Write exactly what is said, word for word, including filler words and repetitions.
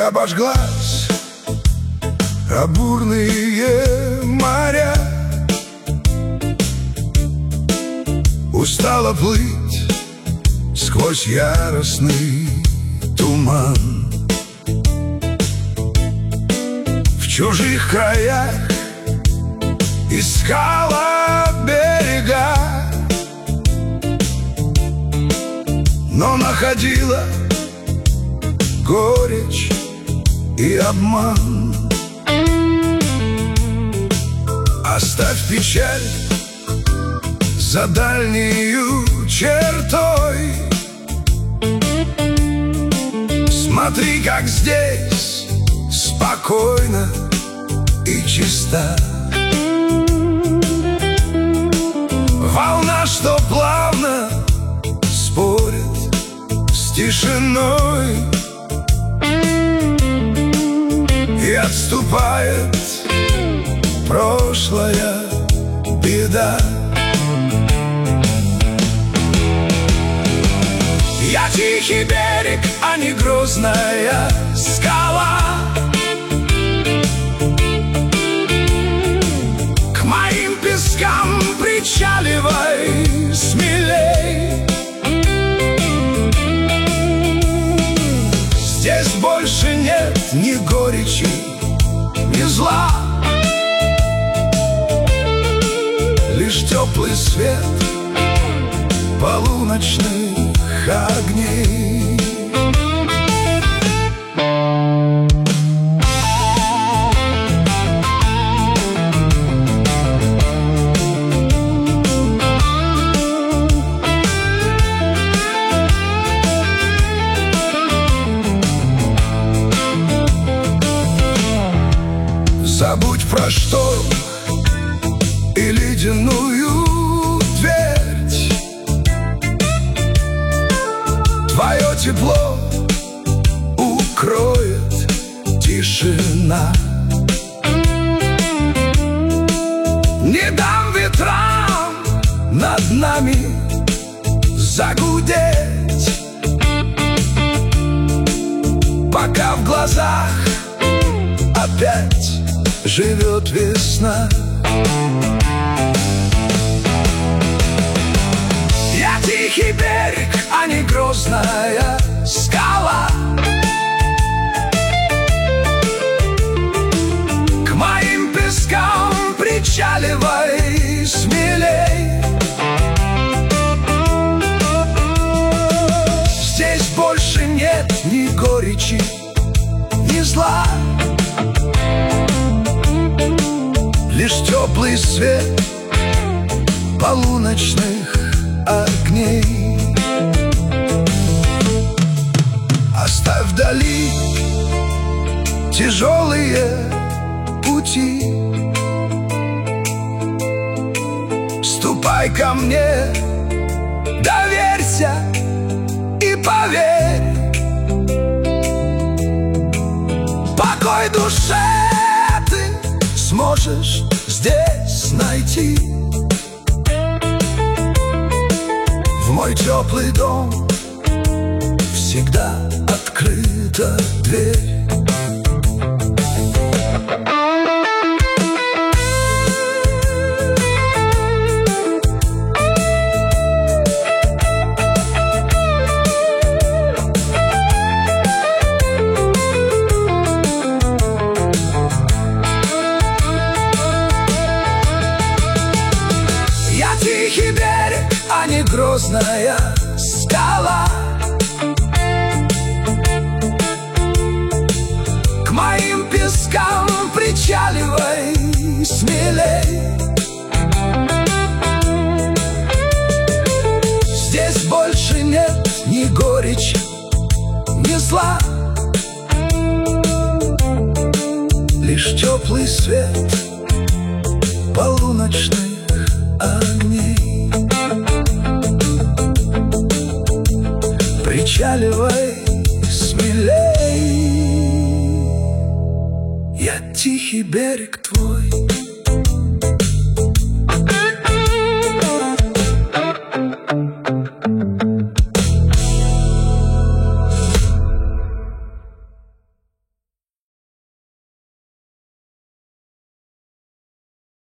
обожглась о бурные моря, устала плыть сквозь яростный туман. В чужих краях искала берега, но находила горечь и обман. Оставь печаль за дальнею чертой, смотри, как здесь спокойно и чисто. Волна, что плавно спорит с тишиной и отступает прошлая беда. Я тихий берег, а не грозная скала. К моим пескам причаливай смелей. Здесь больше нет ни горечи, ни зла, лишь теплый свет полуночных огней. Забудь про шторм и ледяную твердь. Твое тепло укроет тишина. Не дам ветрам над нами загудеть, пока в глазах опять живет весна. Я тихий берег, а не грозная скала. К моим пескам причаливай смелей. Здесь больше нет ни горечи, ни зла, лишь теплый свет полуночных огней. Оставь вдали тяжелые пути, ступай ко мне, доверься и поверь. Покой душе ты сможешь здесь найти. В мой теплый дом всегда открыта дверь. Я тихий берег, а не грозная скала. К моим пескам причаливай смелей. Здесь больше нет ни горечи, ни зла, лишь теплый свет полуночных огней. Причаливай смелей. Я тихий берег твой,